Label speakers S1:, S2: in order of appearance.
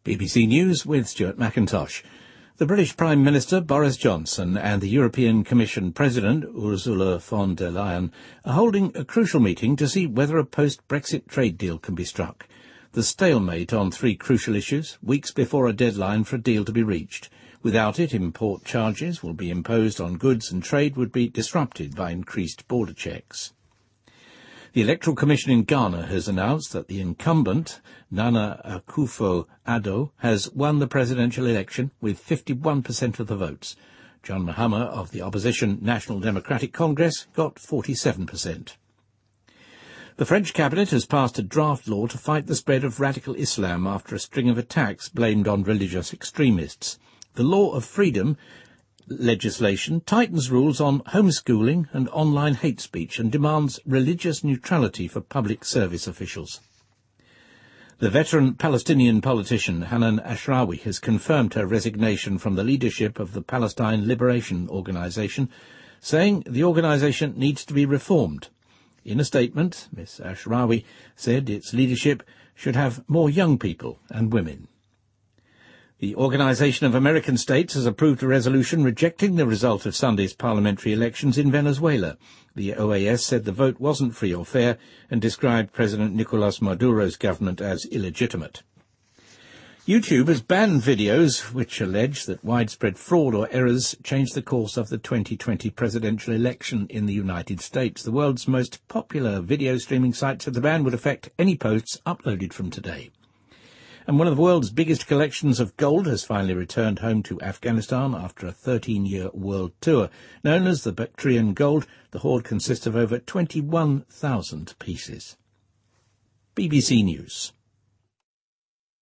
S1: BBC News with Stuart McIntosh. The British Prime Minister Boris Johnson and the European Commission President Ursula von der Leyen are holding a crucial meeting to see whether a post-Brexit trade deal can be struck. The stalemate on three crucial issues, weeks before a deadline for a deal to be reached. Without it, import charges will be imposed on goods and trade would be disrupted by increased border checks. The Electoral Commission in Ghana has announced that the incumbent, Nana Akufo-Addo, has won the presidential election with 51% of the votes. John Mahama of the opposition National Democratic Congress got 47%. The French cabinet has passed a draft law to fight the spread of radical Islam after a string of attacks blamed on religious extremists. The Law of Freedom legislation tightens rules on homeschooling and online hate speech and demands religious neutrality for public service officials. The veteran Palestinian politician Hanan Ashrawi has confirmed her resignation from the leadership of the Palestine Liberation Organization, saying the organization needs to be reformed. In a statement, Ms. Ashrawi said its leadership should have more young people and women. The Organization of American States has approved a resolution rejecting the result of Sunday's parliamentary elections in Venezuela. The OAS said the vote wasn't free or fair and described President Nicolas Maduro's government as illegitimate. YouTube has banned videos which allege that widespread fraud or errors changed the course of the 2020 presidential election in the United States. The world's most popular video streaming site said the ban would affect any posts uploaded from today. And one of the world's biggest collections of gold has finally returned home to Afghanistan after a 13-year world tour. Known as the Bactrian Gold, the hoard consists of over 21,000 pieces. BBC News.